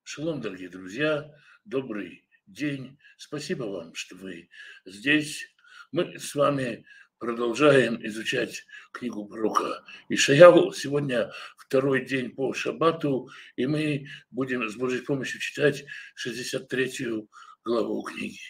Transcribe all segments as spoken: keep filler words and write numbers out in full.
Шалом, дорогие друзья, добрый день. Спасибо вам, что вы здесь. Мы с вами продолжаем изучать книгу пророка Ишаяху. Сегодня второй день по шаббату, и мы будем с Божьей помощью читать шестьдесят третью главу книги.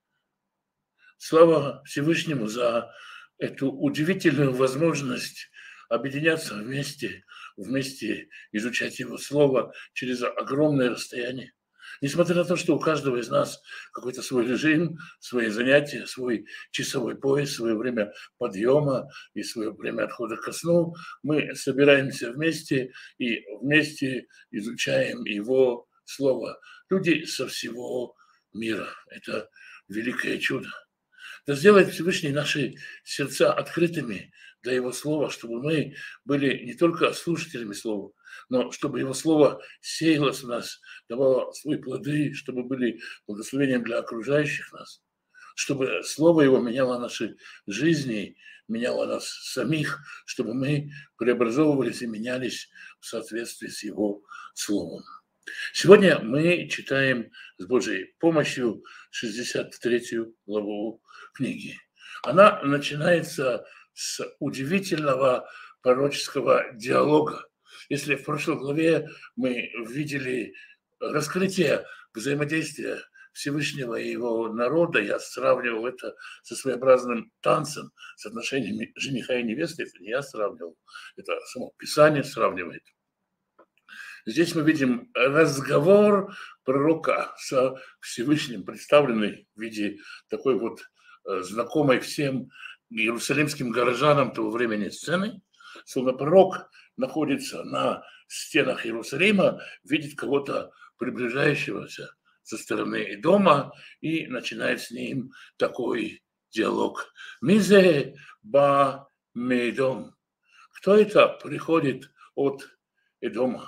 Слава Всевышнему за эту удивительную возможность объединяться вместе, вместе изучать Его Слово через огромное расстояние. Несмотря на то, что у каждого из нас какой-то свой режим, свои занятия, свой часовой пояс, свое время подъема и свое время отхода ко сну, мы собираемся вместе и вместе изучаем Его Слово. Люди со всего мира. Это великое чудо. Да сделает Всевышний наши сердца открытыми для Его Слова, чтобы мы были не только слушателями Слова, но чтобы Его Слово сеялось в нас, давало свои плоды, чтобы были благословением для окружающих нас, чтобы Слово Его меняло наши жизни, меняло нас самих, чтобы мы преобразовывались и менялись в соответствии с Его Словом. Сегодня мы читаем с Божьей помощью шестьдесят третью главу книги. Она начинается с удивительного пророческого диалога. Если в прошлой главе мы видели раскрытие взаимодействия Всевышнего и его народа, я сравнивал это со своеобразным танцем, с отношениями жениха и невесты, это не я сравнивал, это само Писание сравнивает. Здесь мы видим разговор пророка со Всевышним, представленный в виде такой вот знакомой всем иерусалимским горожанам того времени сцены. Словно пророк находится на стенах Иерусалима, видит кого-то приближающегося со стороны дома и начинает с ним такой диалог. «Мизе ба мейдом». Кто это приходит от Эдома?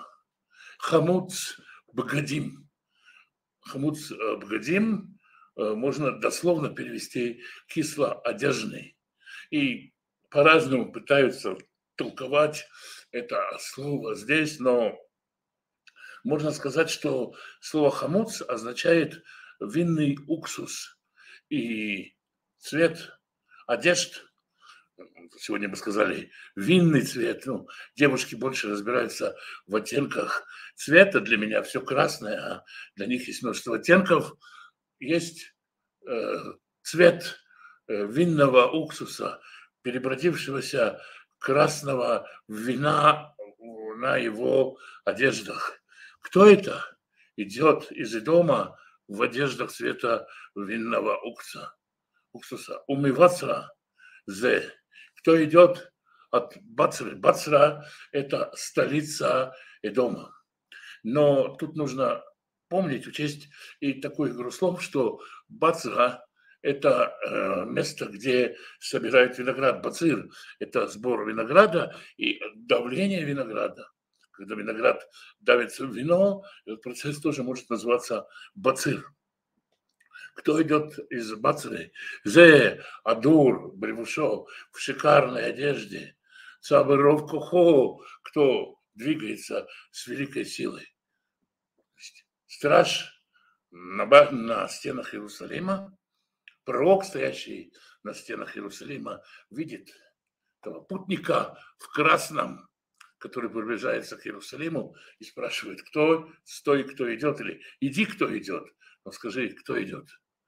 Хамуц бгадим. Хамуц бгадим можно дословно перевести кисло одежный. И по-разному пытаются толковать это слово здесь, но можно сказать, что слово хамуц означает винный уксус. И цвет одежд, сегодня бы сказали, винный цвет. Ну, девушки больше разбираются в оттенках цвета. Для меня все красное, а для них есть множество оттенков. Есть э, цвет э, винного уксуса, перебродившегося красного вина на его одеждах. Кто это идет из дома в одеждах цвета винного уксуса? уксуса? Умываться зе. Кто идет от Бацры? Бацра – это столица Эдома. Но тут нужно помнить, учесть и такую игру слов, что Бацра – это э, место, где собирают виноград. Бацир – это сбор винограда и давление винограда. Когда виноград давится в вино, этот процесс тоже может называться бацир. Кто идет из Бацры? Зе, Адур, Бревушо, в шикарной одежде. Цабыров Кохо, кто двигается с великой силой. Страж на, на стенах Иерусалима, пророк, стоящий на стенах Иерусалима, видит этого путника в красном, который приближается к Иерусалиму и спрашивает, кто, стой, кто идет, или иди, кто идет. Но скажи, кто идет.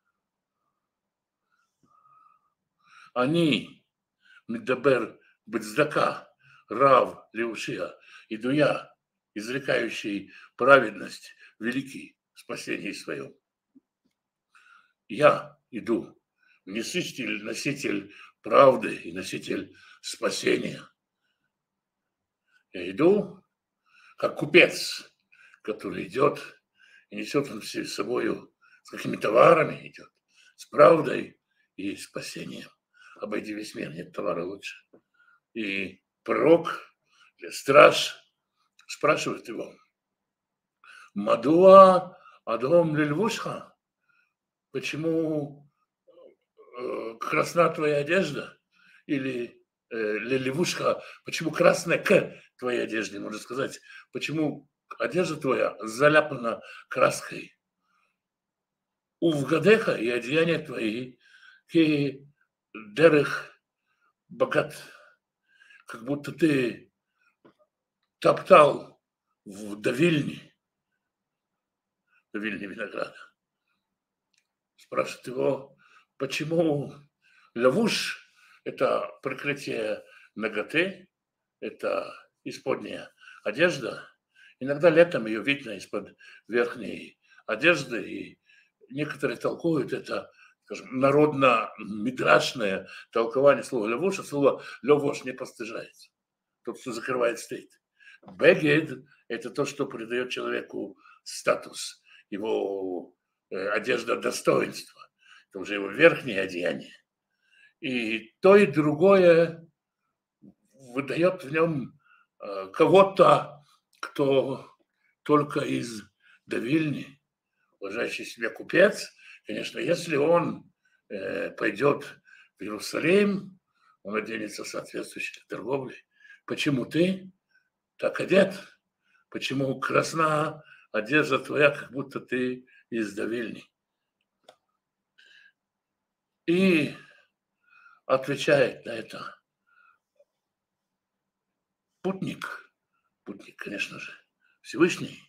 Они, Медабер Бецдака, Рав Леушия, иду я, изрекающий праведность, великий в спасении своем. Я иду, носитель, носитель правды и носитель спасения. Я иду, как купец, который идет и несет он с собой, с какими товарами идет, с правдой и спасением. Обойди весь мир, нет товара лучше. И пророк, страж, спрашивает его, Мадуа Адом Лильвушха, почему э, красна твоя одежда? Или э, Лильвушха, почему красная к твоей одежде, можно сказать, почему одежда твоя заляпана краской. Увгадеха и одеяния твои, ки дерех богат, как будто ты топтал в давильне, давильне винограда. Спрашивает его, почему лавуш – это прикрытие наготы, это исподняя одежда. Иногда летом ее видно из-под верхней одежды, и некоторые толкуют это, скажем, народно-мидрашное толкование слова лавуш, а слово лавуш не постыжается. Тот, кто закрывает, стоит. Бегед – это то, что придает человеку статус, его э, одежда достоинства. Это уже его верхнее одеяние. И то, и другое выдает в нем э, кого-то, кто только из давильни, уважающий себя купец. Конечно, если он э, пойдет в Иерусалим, он оденется соответствующей торговлей. Почему ты так одет? Почему красна одежда твоя, как будто ты из давильни? И отвечает на это путник, путник, конечно же, Всевышний,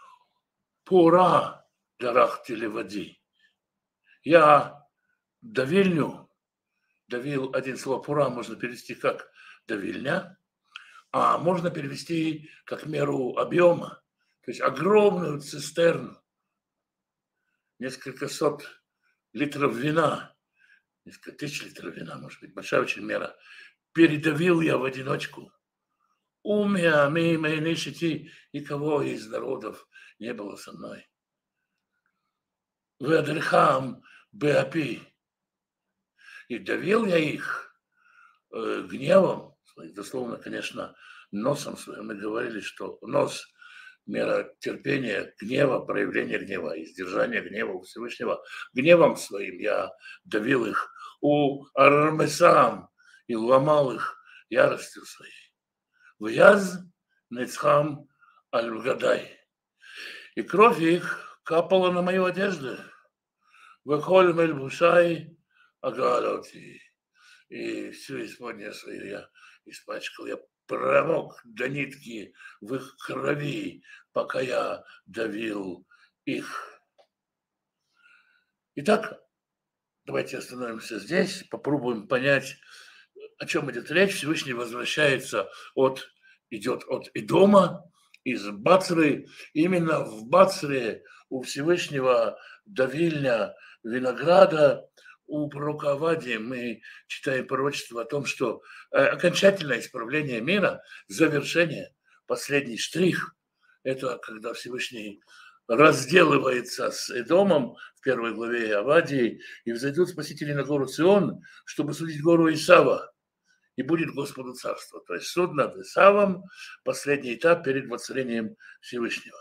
пора дарах телеводи. Я давильню, давил, один слово пора можно перевести как давильня, а можно перевести как меру объема, то есть огромную цистерну, несколько сот литров вина, несколько тысяч литров вина, может быть, большая очень мера, передавил я в одиночку. Умя, ми, мы, нищети, никого из народов не было со мной. Ведрихам, беапи. И давил я их э, гневом, дословно, конечно, носом своим. Мы говорили, что нос – мера терпения, гнева, проявления гнева, издержания гнева у Всевышнего. Гневом своим я давил их у Армесам и ломал их яростью своей. Вяз нецхам аль-гадай. И кровь их капала на мою одежду. Выхоль мельбушай агалоти. И всю исподнее свою я испачкал. Я промок до нитки в их крови, пока я давил их. Итак, давайте остановимся здесь, попробуем понять, о чем идет речь. Всевышний возвращается от, идет от Эдома, из Бацры. Именно в Бацре у Всевышнего давильня винограда. У пророка Авадии мы читаем пророчество о том, что окончательное исправление мира, завершение, последний штрих, это когда Всевышний разделывается с Эдомом в первой главе Авадии, и взойдут спасители на гору Сион, чтобы судить гору Исава, и будет Господу царство. То есть суд над Исавом, последний этап перед воцарением Всевышнего.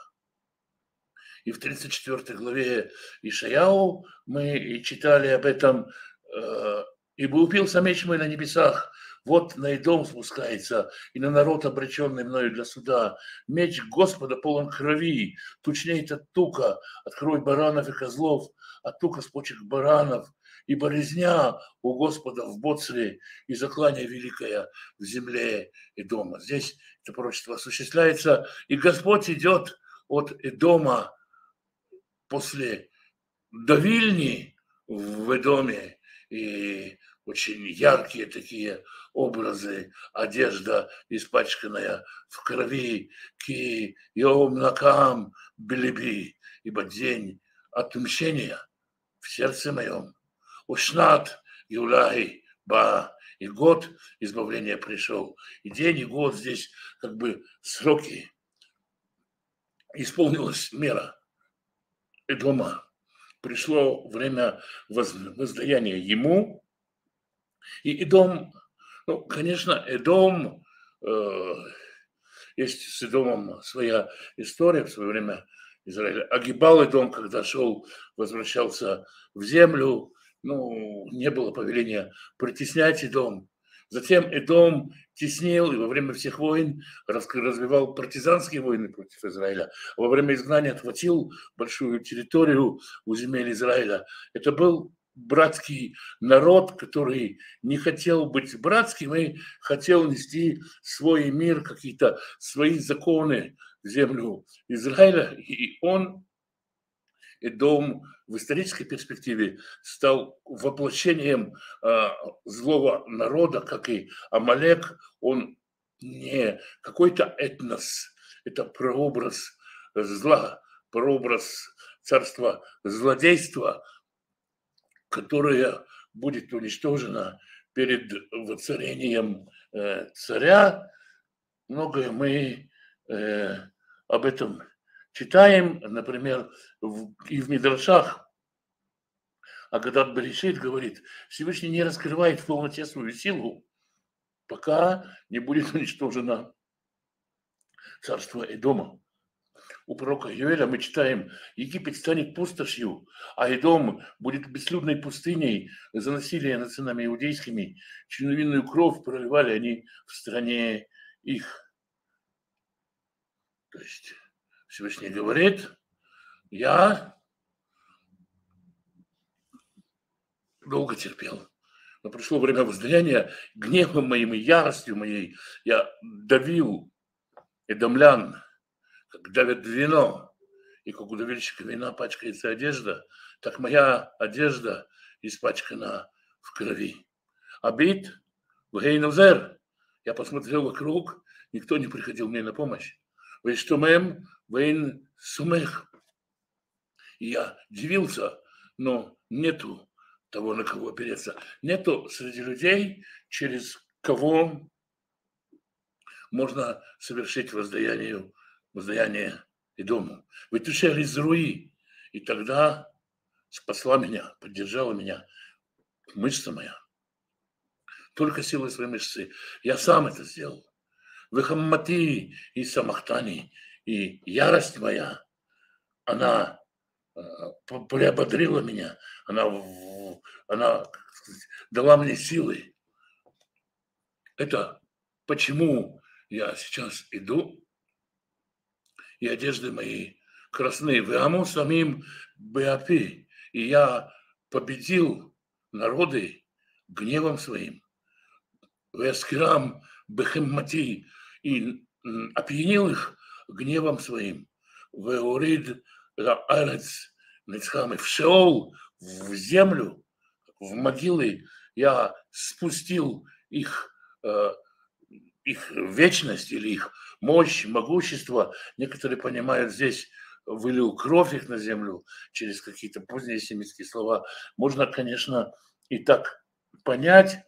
И в тридцать четвёртой главе Ишаяу мы читали об этом: «Ибо упился меч мой на небесах, вот на Эдом спускается, и на народ, обреченный мною для суда. Меч Господа полон крови, тучнеет от тука, от крови баранов и козлов, от тука с почек баранов, ибо резня у Господа в Боцре, и заклание великое в земле Эдома». Здесь это пророчество осуществляется, и Господь идет от Эдома после давильни в Эдоме, и очень яркие такие образы, одежда, испачканная в крови, ки йом накам белеби, ибо день отмщения в сердце моем, ушнат юлай ба, и год избавления пришел, и день, и год здесь как бы сроки, исполнилась мера Эдома. Пришло время воздаяния ему. И Эдом, ну, конечно, Эдом, э, есть с Эдомом своя история в свое время. Израиль огибал Эдом, когда шел, возвращался в землю. Ну, не было повеления притеснять Эдом. Затем Эдом теснил и во время всех войн развивал партизанские войны против Израиля. Во время изгнания отхватил большую территорию у земель Израиля. Это был братский народ, который не хотел быть братским и хотел нести свой мир, какие-то свои законы в землю Израиля. И он, Эдом, в исторической перспективе стал воплощением э, злого народа, как и Амалек. Он не какой-то этнос, это прообраз зла, прообраз царства злодейства, которое будет уничтожено перед воцарением э, царя. Многое мы э, об этом читаем, например, в, и в Мидрашах. Агадат Берешит говорит, Всевышний не раскрывает в полноте свою силу, пока не будет уничтожено царство Эдома. У пророка Йоэля мы читаем, Египет станет пустошью, а Эдом будет бесслюдной пустыней за насилие над сынами иудейскими, чью невинную кровь проливали они в стране их. То есть Всевышний говорит, я долго терпел, но пришло время воздаяния, гневом моим и яростью моей я давил эдомлян, как давят вино, и как у давильщика вина пачкается одежда, так моя одежда испачкана в крови. Абит, вгейнузер, я посмотрел вокруг, никто не приходил мне на помощь. Вейштумем, вейн сумех. И я дивился, но нету того, на кого опереться. Нету среди людей, через кого можно совершить воздаяние, воздаяние Эдому. Вытушали из руи, и тогда спасла меня, поддержала меня мышца моя. Только силой своей мышцы. Я сам это сделал. Вехаммати и самахтани, и ярость моя, она приободрила меня, она, она дала мне силы. Это почему я сейчас иду, и одежды мои красные. Веаму самим беапи, и я победил народы гневом своим. Веаскирам бехеммати, и опьянил их гневом своим. Веорид лаарец нецхам, и в Шеол, в землю, в могилы я спустил их, их вечность или их мощь, могущество. Некоторые понимают, здесь вылил кровь их на землю через какие-то поздние семитские слова. Можно, конечно, и так понять.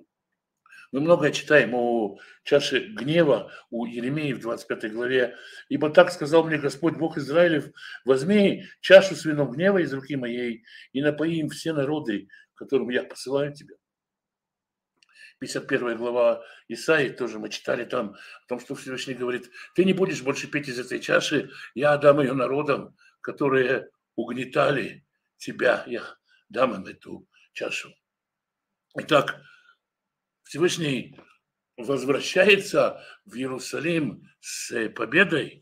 Мы многое читаем о чаше гнева у Иеремии в двадцать пятой главе. «Ибо так сказал мне Господь Бог Израилев, возьми чашу с вином гнева из руки моей и напои им все народы, которым я посылаю тебя». пятьдесят первая глава Исаии, тоже мы читали там о том, что Всевышний говорит, ты не будешь больше пить из этой чаши, я отдам ее народам, которые угнетали тебя, я дам им эту чашу. Итак, Всевышний возвращается в Иерусалим с победой,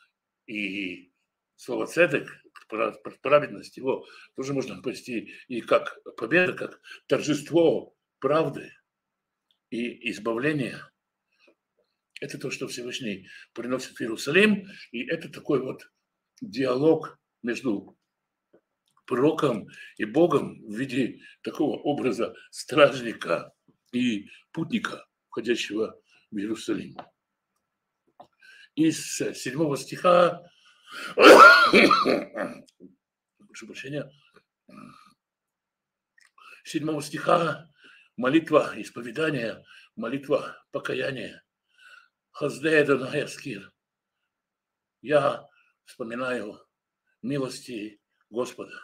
и слово «цедек», праведность его, тоже можно повести и как победа, как торжество правды и избавление. Это то, что Всевышний приносит в Иерусалим, и это такой вот диалог между пророком и Богом в виде такого образа стражника и путника, входящего в Иерусалим. Из седьмого стиха, прошу прощения, седьмого стиха молитва исповедания, молитва покаяния. Хаздей Адонай аскир. Я вспоминаю милости Господа.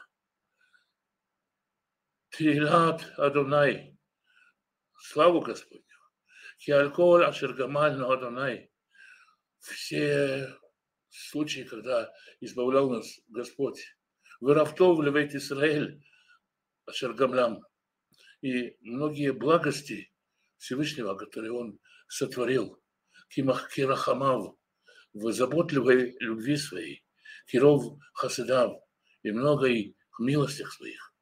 Тилат Адонай. Славу Господню. Хиальколь Ашергамаль Адонай. Все случаи, когда избавлял нас Господь. Выравтов левейт Исраэль Ашергамлям. И многие благости Всевышнего, который он сотворил, Кирахамав, в заботливой любви своей, Киров Хасидав, и многой милостях своих.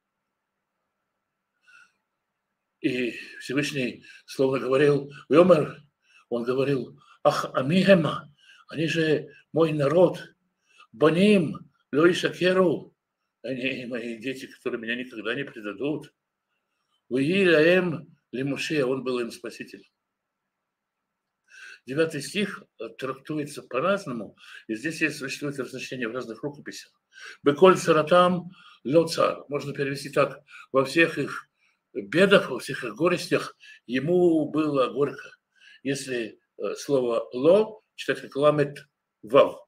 И Всевышний словно говорил, Йомер, он говорил, ах, амихема, они же мой народ, баним, лоиша керу, они мои дети, которые меня никогда не предадут. Ваилаем лимуше, он был им спасителем. Девятый стих трактуется по-разному, и здесь есть, существует различение в разных рукописях. Беколь царатам ло цар. Можно перевести так: во всех их бедах, во всех их горестях ему было горько. Если слово ло читать как ламет вав,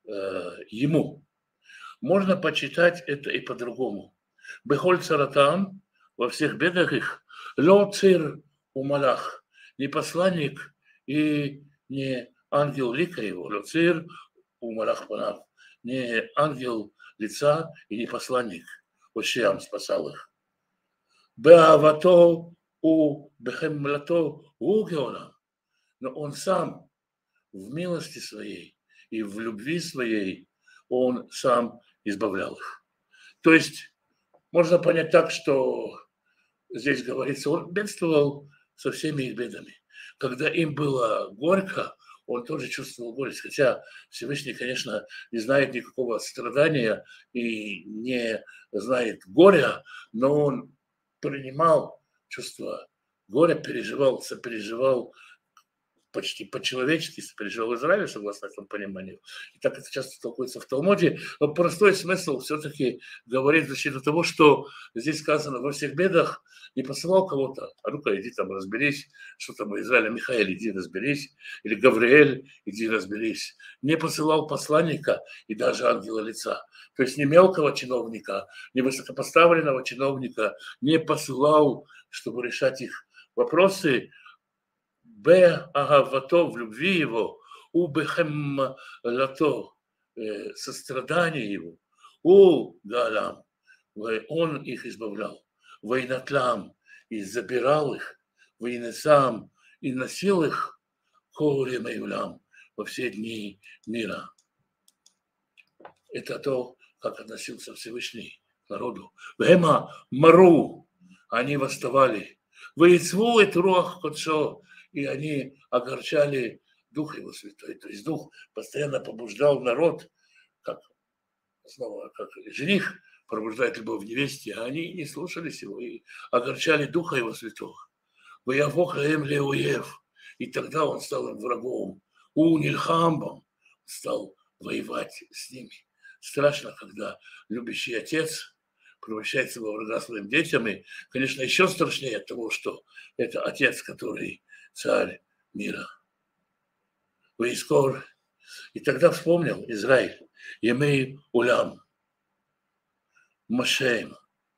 ему. Можно почитать это и по-другому. Беколь царатам, во всех бедах их, ло цир умалах, не посланник и не ангел лика его, лоцир у малах панав, не ангел лица и не посланник, Ошиам спасал их. Беавато у бехемлато у геона, но он сам в милости своей и в любви своей он сам избавлял их. То есть можно понять так, что здесь говорится, он бедствовал со всеми их бедами. Когда им было горько, он тоже чувствовал горесть. Хотя Всевышний, конечно, не знает никакого страдания и не знает горя, но он принимал чувство горя, переживал, сопереживал почти по-человечески, сопереживал Израилю, согласно этому пониманию. И так это часто толкуется в Талмуде. Но простой смысл все-таки говорит в защиту того, что здесь сказано во всех бедах, не посылал кого-то, а ну-ка иди там разберись, что там у Израиля, Михаил, иди разберись, или Гавриэль, иди разберись. Не посылал посланника и даже ангела лица. То есть не мелкого чиновника, не высокопоставленного чиновника, не посылал, чтобы решать их вопросы. Б. Агавато, в любви его, у Бехем Лато, сострадание его, у Галам, он их избавлял. Войнатлам, и забирал их, войнесам, и носил их колем и улям во все дни мира. Это то, как относился Всевышний к народу. Вема мару, они восставали. Воицву и руах кодшо, и они огорчали Дух Его Святой. То есть Дух постоянно побуждал народ, как снова, как жених пробуждает любовь в невесте, а они не слушались его и огорчали Духа Его Святого. Воявохаем леуев, и тогда он стал им врагом. У Нильхамбом стал воевать с ними. Страшно, когда любящий отец превращается во врага своим детям, и, конечно, еще страшнее от того, что это отец, который царь мира. Воискор. И тогда вспомнил Израиль, Емей Улям, Моше,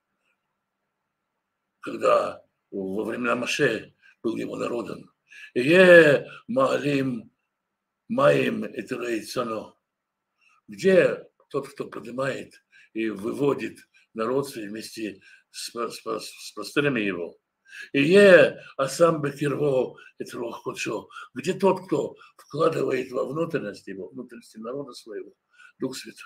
когда во времена Моше был его народом. Е Маалим Маим Этерейцано. Где тот, кто поднимает и выводит народ свой вместе с, с, с пастырями его? И е Асам Бекирво Этрох Кодшо. Где тот, кто вкладывает во внутренность его, внутренности народа своего, Дух Святой?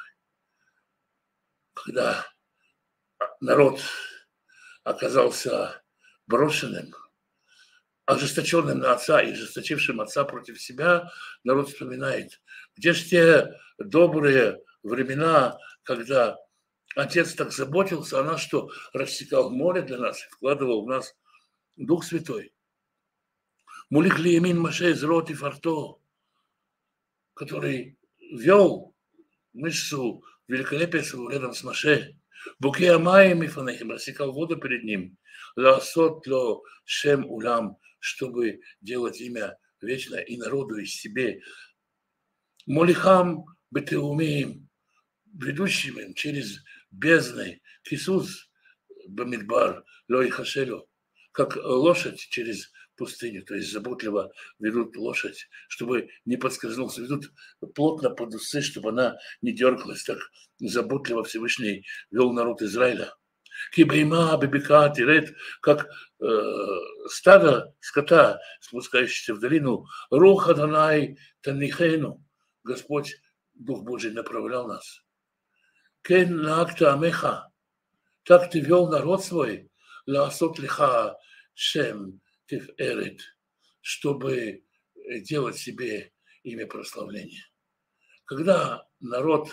Когда народ оказался брошенным, ожесточенным на отца и ожесточившим отца против себя, народ вспоминает, где же те добрые времена, когда отец так заботился о нас, что рассекал море для нас и вкладывал в нас Дух Святой. Мулик Лиемин Маше Зрот и Фарто, который вел мышцу великолепия своего рядом с Маше. Букея Майем и Фанехим, рассекал воду перед ним. Ласот ло Шем Улам, чтобы делать имя вечное и народу, и себе. Молихам Бетеумеем, ведущим им через бездны, Иисус Бамидбар, Лой Хашелю, как лошадь через пустыню, то есть заботливо ведут лошадь, чтобы не подскользнулся, ведут плотно под усы, чтобы она не дергалась, так заботливо Всевышний вел народ Израиля. Кибейма, бибика, тирет, как э, стадо скота, спускающееся в долину, руха данай танихену, Господь, Дух Божий направлял нас. Кен лакта амеха, так ты вел народ свой, лаасот лиха шем тиферет, чтобы делать себе имя прославления. Когда народ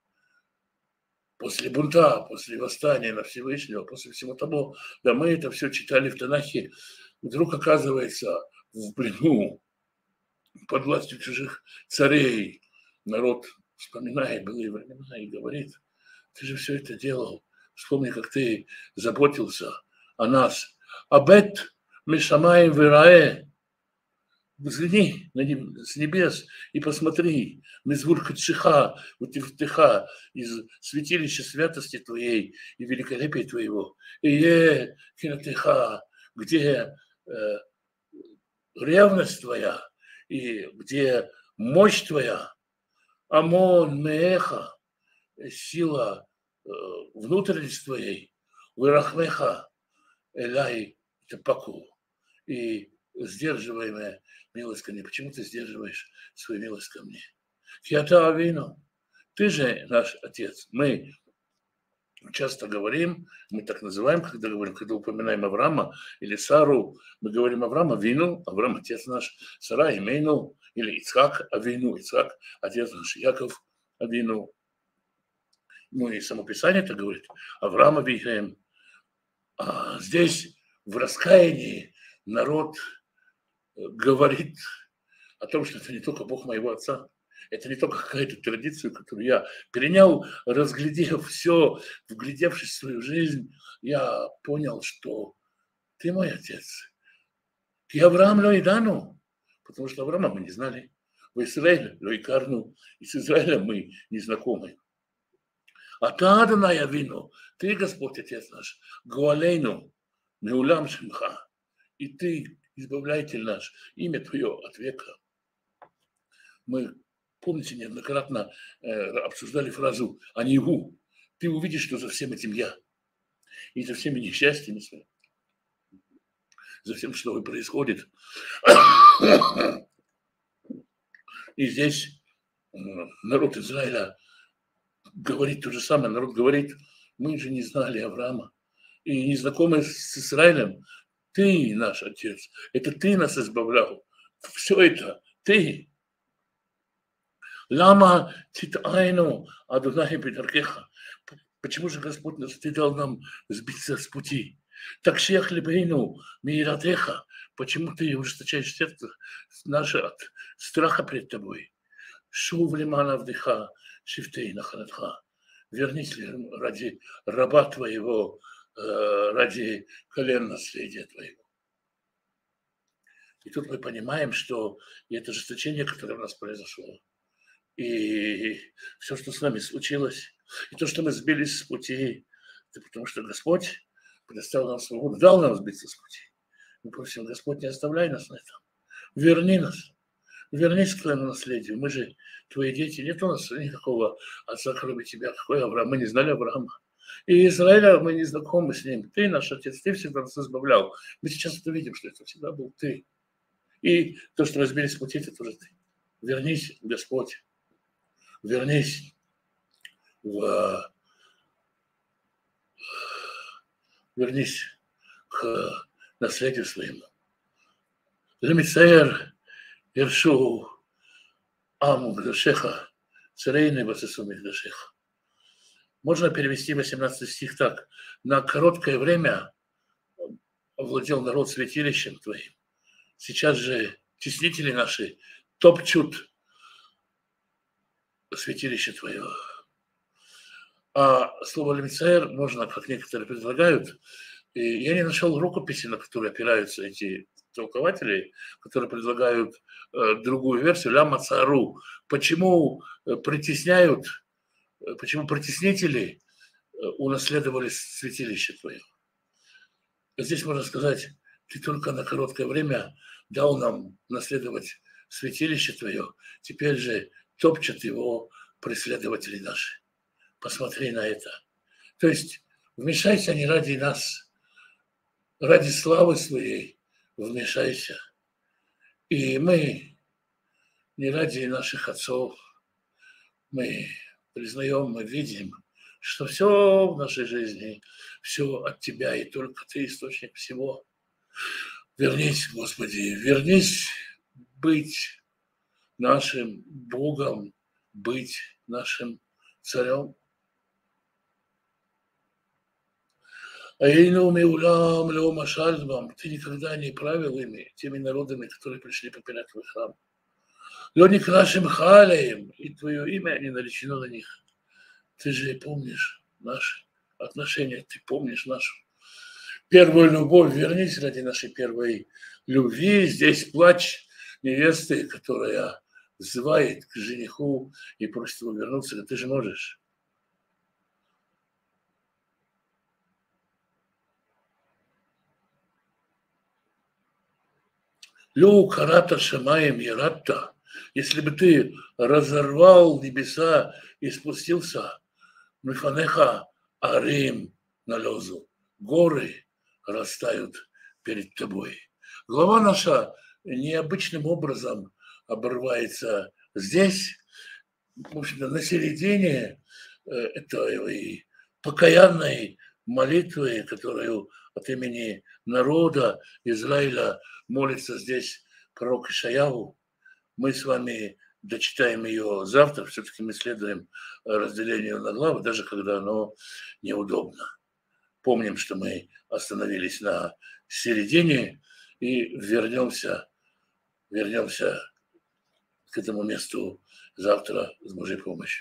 после бунта, после восстания на Всевышнего, после всего того, да мы это все читали в Танахе, вдруг оказывается в плену, под властью чужих царей, народ вспоминает былые времена и говорит: ты же все это делал, вспомни, как ты заботился о нас. Абет мишамаем вирае, взгляни с небес и посмотри, мизвур катшиха, утифтыха, из святилища святости твоей и великолепия твоего, и е кинатыха, где э, ревность твоя и где мощь твоя, амон меха, сила э, внутренности твоей, вырахмеха, элай тапаку, и сдерживаемая милость ко мне. Почему ты сдерживаешь свою милость ко мне? Киата авину, ты же наш отец. Мы часто говорим, мы так называем, когда говорим, когда упоминаем Авраама или Сару, мы говорим Авраам Авину, Авраам отец наш, Сара Имейну, или Ицхак Авину, Ицхак отец наш, Яков Авину. Ну и само Писание это говорит, Авраам Авихаем. А здесь в раскаянии народ говорит о том, что это не только Бог моего отца, это не только какая-то традиция, которую я перенял, разглядев все, вглядевшись в свою жизнь, я понял, что ты мой отец. И Авраам Лоидану, потому что Авраама мы не знали, в Израиле Лоикарну, и с Израилем мы не знакомы. А та Адонай Авину, ты, Господь, Отец наш, Гуалейну, Меулам Шимха, и ты, избавляйте наш, имя Твое от века. Мы, помните, неоднократно э, обсуждали фразу «Анигу». Ты увидишь, что за всем этим я. И за всеми несчастьями, за всем, что происходит. И здесь э, народ Израиля говорит то же самое. Народ говорит, мы же не знали Авраама. И не знакомы с Израилем. Ты наш отец, это ты нас избавлял. Все это ты. Лама титайну адунахи бедаркеха. Почему же Господь нас ты дал нам сбиться с пути? Так шех либейну мииратеха. Почему ты ужесточаешь сердце наше от страха пред тобой? Шув лимана вдыха шифтей наханатха. Вернись ради раба твоего, ради колен наследия твоего. И тут мы понимаем, что это ожесточение, которое у нас произошло, и все, что с нами случилось, и то, что мы сбились с пути, это потому что Господь предоставил нам свободу, дал нам сбиться с пути. Мы просим, Господь, не оставляй нас на этом. Верни нас. Вернись к твоему наследию. Мы же твои дети. Нет у нас никакого отца, кроме тебя. Какой Авраам? Мы не знали Авраама. И Израиля мы не знакомы с ним. Ты наш отец, ты всегда нас избавлял. Мы сейчас это видим, что это всегда был ты. И то, что мы сбились с пути, это тоже ты. Вернись, Господь. Вернись в... Вернись к наследию своему. Лемицаер Иршу Аму Гдашеха, Царейны Басису Мигдашеха. Можно перевести восемнадцатый стих так. На короткое время овладел народ святилищем твоим. Сейчас же теснители наши топчут святилище твое. А слово «лемицаэр» можно, как некоторые предлагают, и я не нашел рукописи, на которые опираются эти толкователи, которые предлагают э, другую версию, «ляма цару». Почему притесняют, почему притеснители унаследовали святилище твое? Здесь можно сказать, ты только на короткое время дал нам наследовать святилище твое, теперь же топчат его преследователи наши. Посмотри на это. То есть Вмешайся не ради нас, ради славы своей вмешайся. И мы не ради наших отцов, мы признаем, мы видим, что все в нашей жизни, все от Тебя, и только Ты источник всего. Вернись, Господи, вернись быть нашим Богом, быть нашим царем. Аину меулам лео машальбам, ты никогда не правил ими, теми народами, которые пришли попирать твой храм. Лёни к нашим халеям, и твое имя не наречено на них. Ты же помнишь наши отношения, ты помнишь нашу первую любовь. Вернись ради нашей первой любви. Здесь плач невесты, которая взывает к жениху и просит его вернуться. Ты же можешь. Лю карата шамаем яратта. Если бы ты разорвал небеса и спустился, мифанеха арим на лозу, горы растают перед тобой. Глава наша необычным образом обрывается здесь, в общем-то, на середине этой покаянной молитвы, которую от имени народа Израиля молится здесь пророк Ишаяху. Мы с вами дочитаем ее завтра, все-таки мы следуем разделению на главы, даже когда оно неудобно. Помним, что мы остановились на середине и вернемся, вернемся к этому месту завтра с Божьей помощью.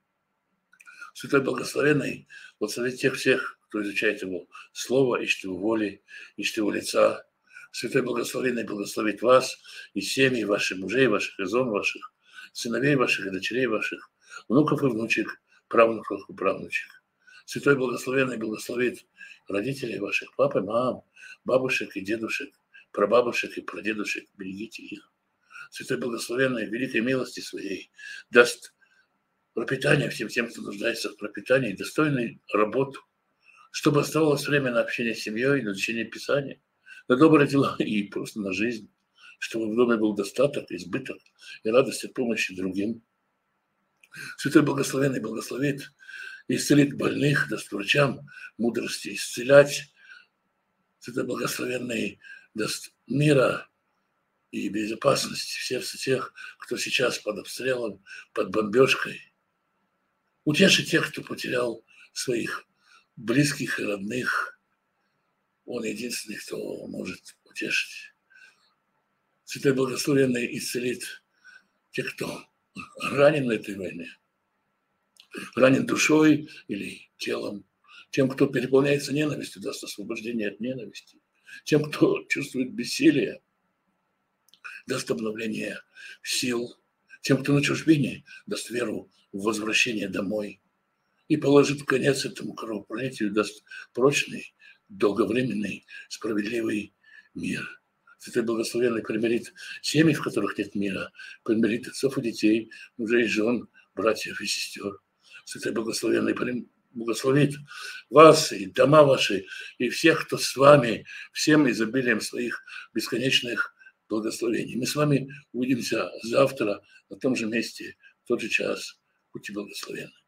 Святой Благословенный благословит тех всех, кто изучает Его Слово, ищет Его воли, ищет Его лица. Святой Благословенный благословит вас и семьи ваших мужей, ваших и жен ваших, сыновей ваших и дочерей ваших, внуков и внучек, правнуков и правнучек. Святой Благословенный благословит родителей ваших, пап и мам, бабушек и дедушек, прабабушек и прадедушек. Берегите их. Святой Благословенный в великой милости своей даст пропитание всем тем, кто нуждается в пропитании, достойной работу, чтобы оставалось время на общение с семьей, на изучение Писания, на добрые дела и просто на жизнь, чтобы в доме был достаток, избыток и радость от помощи другим. Святой Благословенный благословит и исцелит больных, даст врачам мудрости исцелять. Святой Благословенный даст мира и безопасности в сердце тех, кто сейчас под обстрелом, под бомбежкой. Утешит тех, кто потерял своих близких и родных. Он единственный, кто может утешить. Святой Благословенный исцелит тех, кто ранен в этой войне. Ранен душой или телом. Тем, кто переполняется ненавистью, даст освобождение от ненависти. Тем, кто чувствует бессилие, даст обновление сил. Тем, кто на чужбине, даст веру в возвращение домой. И положит конец этому кровопролитию, даст прочный, долговременный, справедливый мир. Святой Благословенный примирит семьи, в которых нет мира, примирит отцов и детей, мужей и жен, братьев и сестер. Святой Благословенный благословит вас и дома ваши, и всех, кто с вами, всем изобилием своих бесконечных благословений. Мы с вами увидимся завтра на том же месте, в тот же час. Будьте благословенны.